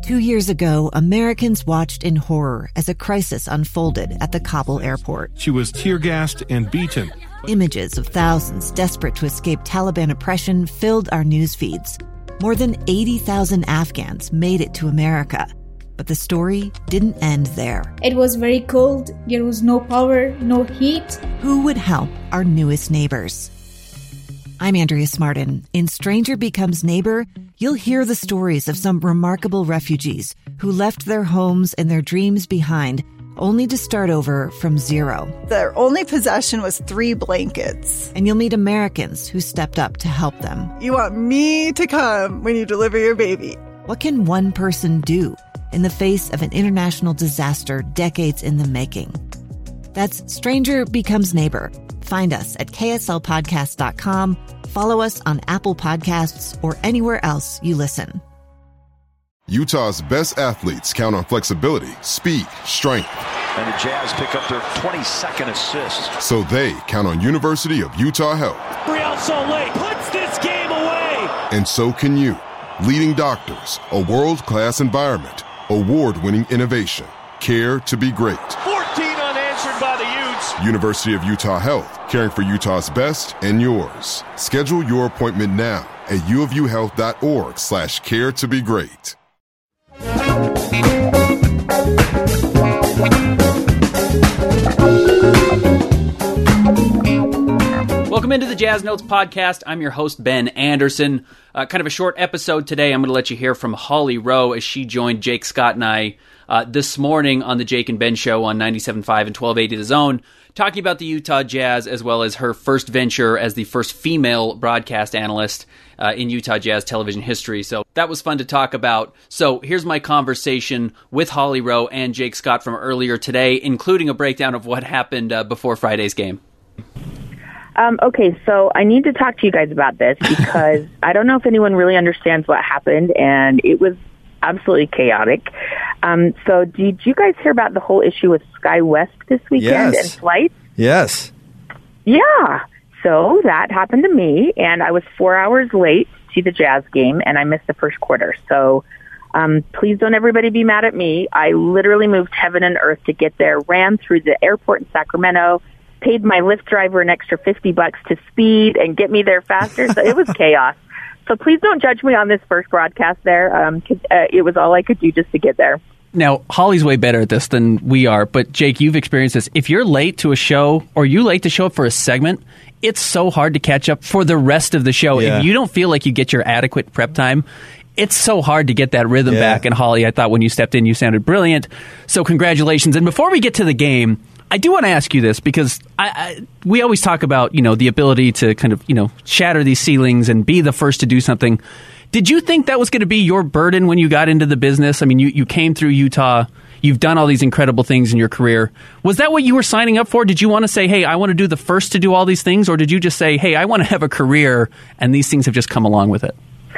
2 years ago, Americans watched in horror as a crisis unfolded at the Kabul airport. She was tear-gassed and beaten. Images of thousands desperate to escape Taliban oppression filled our news feeds. More than 80,000 Afghans made it to America. But the story didn't end there. It was very cold. There was no power, no heat. Who would help our newest neighbors? I'm Andrea Smartin. In Stranger Becomes Neighbor, you'll hear the stories of some remarkable refugees who left their homes and their dreams behind, only to start over from zero. Their only possession was 3 blankets. And you'll meet Americans who stepped up to help them. You want me to come when you deliver your baby. What can one person do in the face of an international disaster decades in the making? That's Stranger Becomes Neighbor. Find us at kslpodcast.com. Follow us on Apple Podcasts or anywhere else you listen. Utah's best athletes count on flexibility, speed, strength. And the Jazz pick up their 22nd assist. So they count on University of Utah Health. Real Salt Lake puts this game away. And so can you. Leading doctors, a world-class environment, award-winning innovation, care to be great. 14 unanswered by the Utes. University of Utah Health, caring for Utah's best and yours. Schedule your appointment now at uofuhealth.org/care to be great. Welcome into the Jazz Notes podcast. I'm your host, Ben Anderson. Kind of a short episode today. I'm going to let you hear from Holly Rowe as she joined Jake Scott and I this morning on the Jake and Ben Show on 97.5 and 1280 The Zone, talking about the Utah Jazz as well as her first venture as the first female broadcast analyst in Utah Jazz television history. So that was fun to talk about. So here's my conversation with Holly Rowe and Jake Scott from earlier today, including a breakdown of what happened before Friday's game. Okay, so I need to talk to you guys about this because I don't know if anyone really understands what happened, and it was absolutely chaotic. So did you guys hear about the whole issue with SkyWest this weekend and flights? Yes. Yeah. So that happened to me, and I was 4 hours late to the Jazz game, and I missed the first quarter. So please don't everybody be mad at me. I literally moved heaven and earth to get there, ran through the airport in Sacramento, paid my Lyft driver an extra $50 to speed and get me there faster. So it was chaos. So please don't judge me on this first broadcast there. 'Cause it was all I could do just to get there. Now, Holly's way better at this than we are, but Jake, you've experienced this. If you're late to a show or you late to show up for a segment, it's so hard to catch up for the rest of the show. Yeah. If you don't feel like you get your adequate prep time, it's so hard to get that rhythm back. And Holly, I thought when you stepped in, you sounded brilliant. So congratulations. And before we get to the game, I do want to ask you this because we always talk about, the ability to kind of, shatter these ceilings and be the first to do something. Did you think that was going to be your burden when you got into the business? I mean, you came through Utah. You've done all these incredible things in your career. Was that what you were signing up for? Did you want to say, hey, I want to do the first to do all these things? Or did you just say, hey, I want to have a career and these things have just come along with it?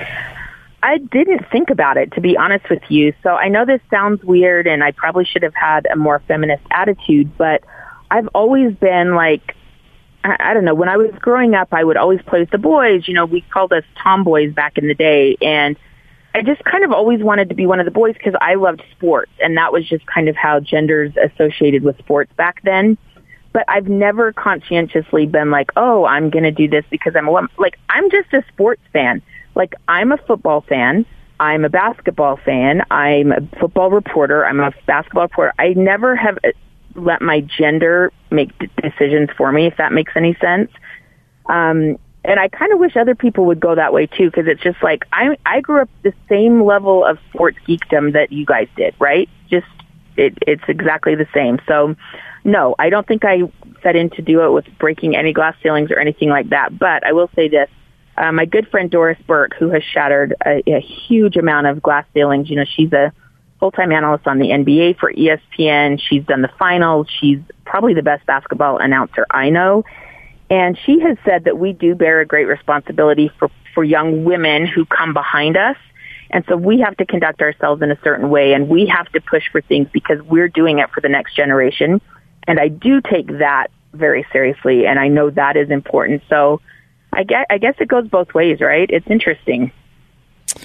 I didn't think about it, to be honest with you. So I know this sounds weird, and I probably should have had a more feminist attitude, but I've always been like, I don't know, when I was growing up, I would always play with the boys. We called us tomboys back in the day, and I just kind of always wanted to be one of the boys because I loved sports, and that was just kind of how genders associated with sports back then. But I've never conscientiously been like, oh, I'm going to do this because I'm a woman. Like, I'm just a sports fan. Like, I'm a football fan. I'm a basketball fan. I'm a football reporter. I'm a basketball reporter. I never have let my gender make decisions for me, if that makes any sense. And I kind of wish other people would go that way, too, because it's just like I grew up the same level of sports geekdom that you guys did, right? Just it's exactly the same. So, no, I don't think I set in to do it with breaking any glass ceilings or anything like that. But I will say this. My good friend Doris Burke, who has shattered a huge amount of glass ceilings, she's a full-time analyst on the NBA for ESPN. She's done the finals. She's probably the best basketball announcer I know. And she has said that we do bear a great responsibility for young women who come behind us. And so we have to conduct ourselves in a certain way, and we have to push for things because we're doing it for the next generation. And I do take that very seriously, and I know that is important. So I guess it goes both ways, right? It's interesting.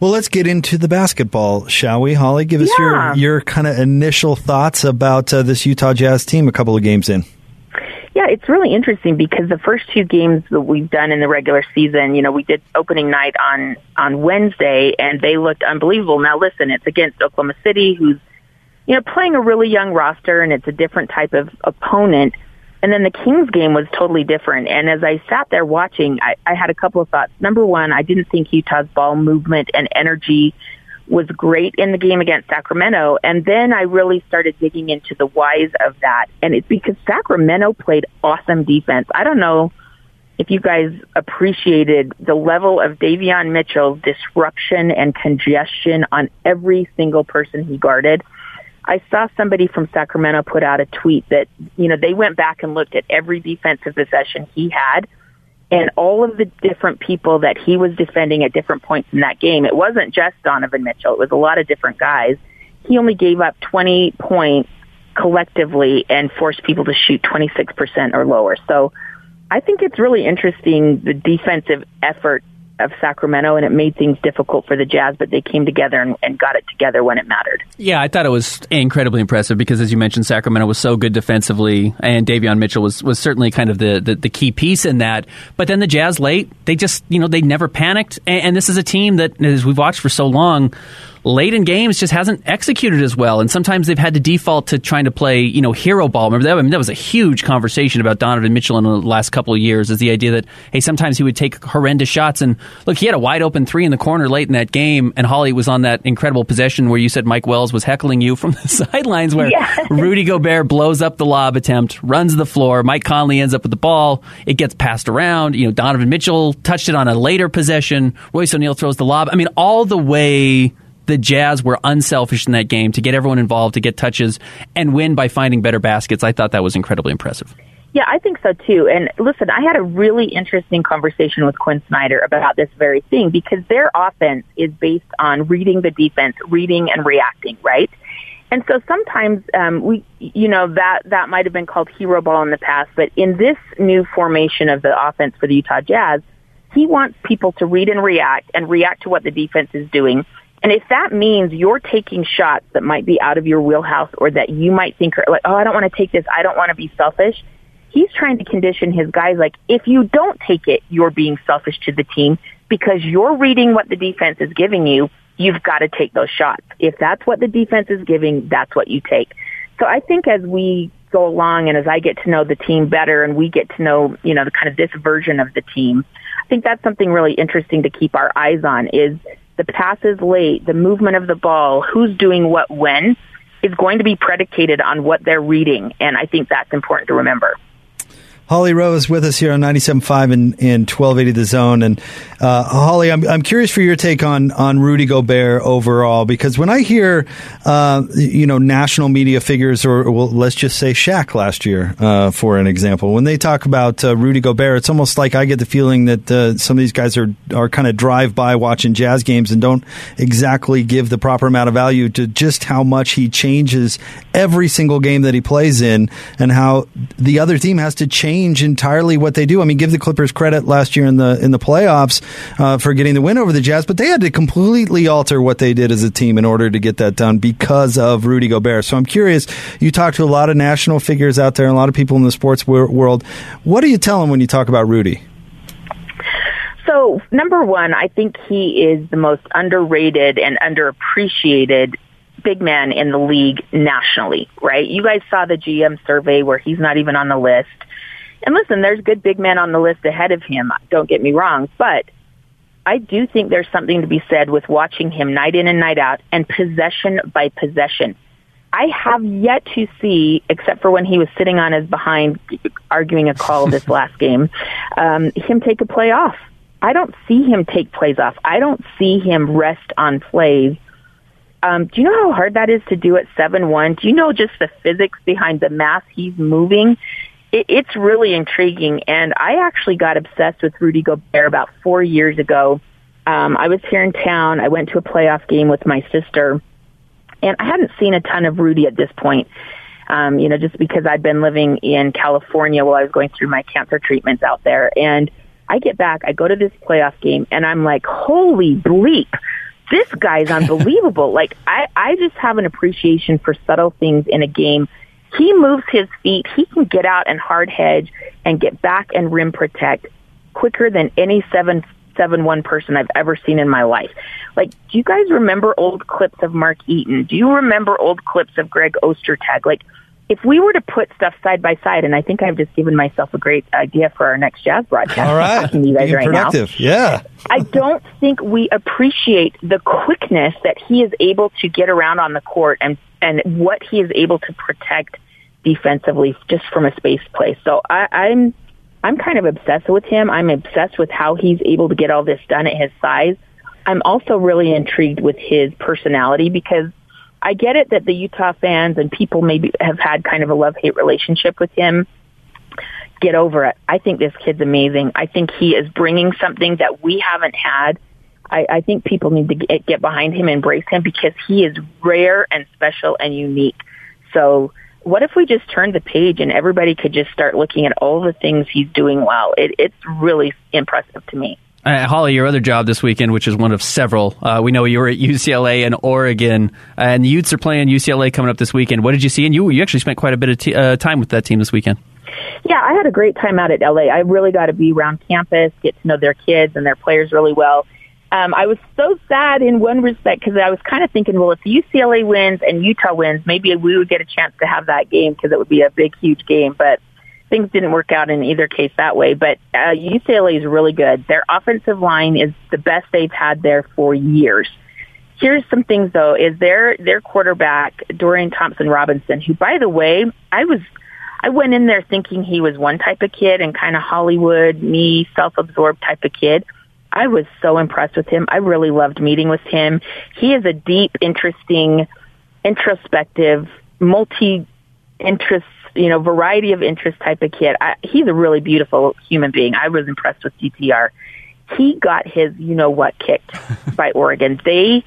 Well, let's get into the basketball, shall we, Holly? Give us your kind of initial thoughts about this Utah Jazz team a couple of games in. Yeah, it's really interesting because the first two games that we've done in the regular season, we did opening night on Wednesday, and they looked unbelievable. Now, listen, it's against Oklahoma City, who's, playing a really young roster, and it's a different type of opponent. And then the Kings game was totally different. And as I sat there watching, I had a couple of thoughts. Number one, I didn't think Utah's ball movement and energy was great in the game against Sacramento. And then I really started digging into the whys of that. And it's because Sacramento played awesome defense. I don't know if you guys appreciated the level of Davion Mitchell's disruption and congestion on every single person he guarded. I saw somebody from Sacramento put out a tweet that, they went back and looked at every defensive possession he had and all of the different people that he was defending at different points in that game. It wasn't just Donovan Mitchell. It was a lot of different guys. He only gave up 20 points collectively and forced people to shoot 26% or lower. So I think it's really interesting, the defensive effort of Sacramento, and it made things difficult for the Jazz, but they came together and got it together when it mattered. Yeah, I thought it was incredibly impressive because, as you mentioned, Sacramento was so good defensively, and Davion Mitchell was certainly kind of the key piece in that. But then the Jazz late, they just, they never panicked, and this is a team that, as we've watched for so long, late in games just hasn't executed as well, and sometimes they've had to default to trying to play, hero ball. Remember that? That was a huge conversation about Donovan Mitchell in the last couple of years, is the idea that, hey, sometimes he would take horrendous shots, and look, he had a wide open three in the corner late in that game, and Holly was on that incredible possession where you said Mike Wells was heckling you from the sidelines, where Rudy Gobert blows up the lob attempt, runs the floor, Mike Conley ends up with the ball, it gets passed around, Donovan Mitchell touched it on a later possession, Royce O'Neal throws the lob. I mean, all the way the Jazz were unselfish in that game to get everyone involved, to get touches, and win by finding better baskets. I thought that was incredibly impressive. Yeah, I think so too. And listen, I had a really interesting conversation with Quinn Snyder about this very thing, because their offense is based on reading the defense, reading and reacting, right? And so sometimes that might have been called hero ball in the past, but in this new formation of the offense for the Utah Jazz, he wants people to read and react to what the defense is doing. And if that means you're taking shots that might be out of your wheelhouse, or that you might think are like, oh, I don't want to take this, I don't want to be selfish, he's trying to condition his guys like, if you don't take it, you're being selfish to the team because you're reading what the defense is giving you. You've got to take those shots. If that's what the defense is giving, that's what you take. So I think as we go along and as I get to know the team better and we get to know, the kind of this version of the team, I think that's something really interesting to keep our eyes on, is the passes late, the movement of the ball, who's doing what when, is going to be predicated on what they're reading. And I think that's important to remember. Holly Rowe is with us here on 97.5 and 1280 The Zone. And Holly, I'm curious for your take on Rudy Gobert overall, because when I hear national media figures, or let's just say Shaq last year, for an example, when they talk about Rudy Gobert, it's almost like I get the feeling that some of these guys are kind of drive-by watching Jazz games and don't exactly give the proper amount of value to just how much he changes every single game that he plays in, and how the other team has to change entirely what they do. I mean, give the Clippers credit last year in the playoffs for getting the win over the Jazz, but they had to completely alter what they did as a team in order to get that done because of Rudy Gobert. So I'm curious, you talk to a lot of national figures out there and a lot of people in the sports world. What do you tell them when you talk about Rudy? So, number one, I think he is the most underrated and underappreciated big man in the league nationally, right? You guys saw the GM survey where he's not even on the list. And listen, there's good big men on the list ahead of him, don't get me wrong, but I do think there's something to be said with watching him night in and night out and possession by possession. I have yet to see, except for when he was sitting on his behind arguing a call this last game, him take a play off. I don't see him take plays off. I don't see him rest on plays. Do you know how hard that is to do at 7'1"? Do you know just the physics behind the mass he's moving? It's really intriguing, and I actually got obsessed with Rudy Gobert about 4 years ago. I was here in town. I went to a playoff game with my sister, and I hadn't seen a ton of Rudy at this point, just because I'd been living in California while I was going through my cancer treatments out there. And I get back, I go to this playoff game, and I'm like, holy bleep, this guy's unbelievable. Like, I just have an appreciation for subtle things in a game. He moves his feet. He can get out and hard hedge and get back and rim protect quicker than any 7'1" person I've ever seen in my life. Like, do you guys remember old clips of Mark Eaton? Do you remember old clips of Greg Ostertag? Like, if we were to put stuff side by side, and I think I've just given myself a great idea for our next Jazz broadcast. All right. Talking to you guys Being right productive. now. Yeah. I don't think we appreciate the quickness that he is able to get around on the court and what he is able to protect defensively just from a space play. So I'm kind of obsessed with him. I'm obsessed with how he's able to get all this done at his size. I'm also really intrigued with his personality, because I get it that the Utah fans and people maybe have had kind of a love-hate relationship with him. Get over it. I think this kid's amazing. I think he is bringing something that we haven't had. I think people need to get behind him, embrace him, because he is rare and special and unique. So what if we just turned the page and everybody could just start looking at all the things he's doing well? It's really impressive to me. Holly, your other job this weekend, which is one of several, we know you were at UCLA and Oregon, and the Utes are playing UCLA coming up this weekend. What did you see? And you actually spent quite a bit of time with that team this weekend. Yeah, I had a great time out at LA. I really got to be around campus, get to know their kids and their players really well. I was so sad in one respect, because I was kind of thinking, well, if UCLA wins and Utah wins, maybe we would get a chance to have that game, because it would be a big, huge game. But things didn't work out in either case that way. But UCLA is really good. Their offensive line is the best they've had there for years. Here's some things, though, is their quarterback, Dorian Thompson-Robinson, who, by the way, I went in there thinking he was one type of kid and kind of Hollywood, me, self-absorbed type of kid. I was so impressed with him. I really loved meeting with him. He is a deep, interesting, introspective, multi-interest, variety of interest type of kid. He's a really beautiful human being. I was impressed with DTR. He got his you-know-what kicked by Oregon.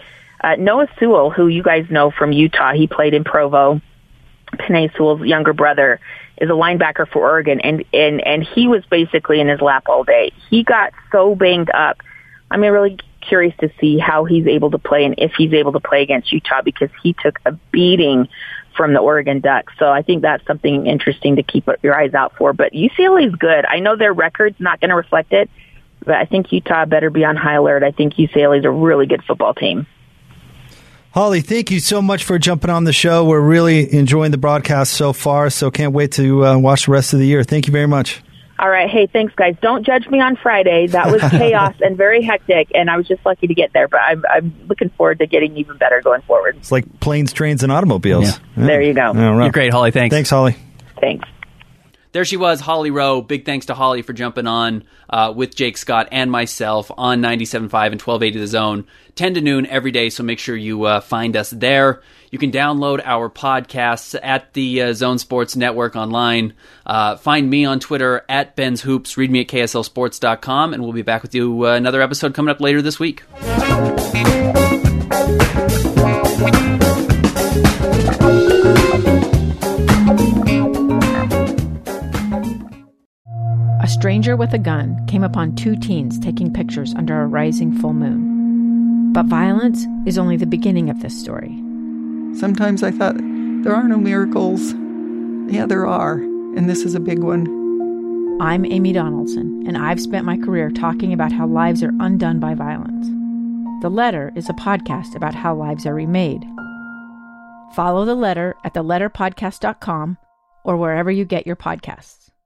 Noah Sewell, who you guys know from Utah, he played in Provo. Penei Sewell's younger brother is a linebacker for Oregon, and he was basically in his lap all day. He got so banged up. I'm really curious to see how he's able to play and if he's able to play against Utah, because he took a beating from the Oregon Ducks. So I think that's something interesting to keep your eyes out for. But UCLA is good. I know their record's not going to reflect it, but I think Utah better be on high alert. I think UCLA is a really good football team. Holly, thank you so much for jumping on the show. We're really enjoying the broadcast so far, so can't wait to watch the rest of the year. Thank you very much. All right. Hey, thanks, guys. Don't judge me on Friday. That was chaos and very hectic, and I was just lucky to get there. But I'm looking forward to getting even better going forward. It's like planes, trains, and automobiles. Yeah. There you go. Right. You're great, Holly. Thanks. Thanks, Holly. Thanks. There she was, Holly Rowe. Big thanks to Holly for jumping on with Jake Scott and myself on 97.5 and 1280 The Zone, 10 to noon every day, so make sure you find us there. You can download our podcasts at the Zone Sports Network online. Find me on Twitter at Ben's Hoops. Read me at KSLSports.com, and we'll be back with you another episode coming up later this week. A stranger with a gun came upon two teens taking pictures under a rising full moon. But violence is only the beginning of this story. Sometimes I thought, there are no miracles. Yeah, there are, and this is a big one. I'm Amy Donaldson, and I've spent my career talking about how lives are undone by violence. The Letter is a podcast about how lives are remade. Follow The Letter at theletterpodcast.com or wherever you get your podcasts.